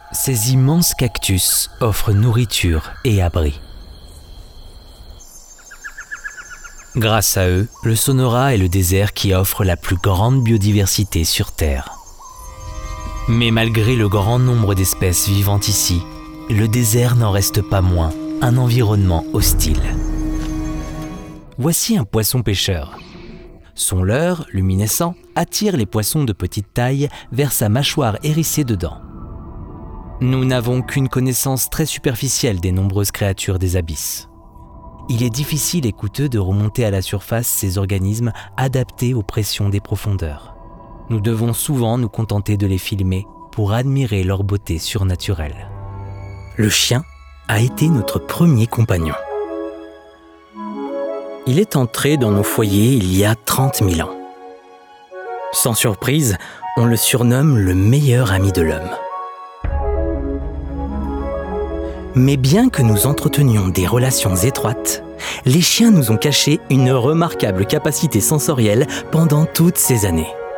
Ces immenses cactus offrent nourriture et abri. Grâce à eux, le Sonora est le désert qui offre la plus grande biodiversité sur Terre. Mais malgré le grand nombre d'espèces vivant ici, le désert n'en reste pas moins un environnement hostile. Voici un poisson pêcheur. Son leurre, luminescent, attire les poissons de petite taille vers sa mâchoire hérissée de dents. Nous n'avons qu'une connaissance très superficielle des nombreuses créatures des abysses. Il est difficile et coûteux de remonter à la surface ces organismes adaptés aux pressions des profondeurs. Nous devons souvent nous contenter de les filmer pour admirer leur beauté surnaturelle. Le chien a été notre premier compagnon. Il est entré dans nos foyers il y a 30 000 ans. Sans surprise, on le surnomme le meilleur ami de l'homme. Mais bien que nous entretenions des relations étroites, les chiens nous ont caché une remarquable capacité sensorielle pendant toutes ces années.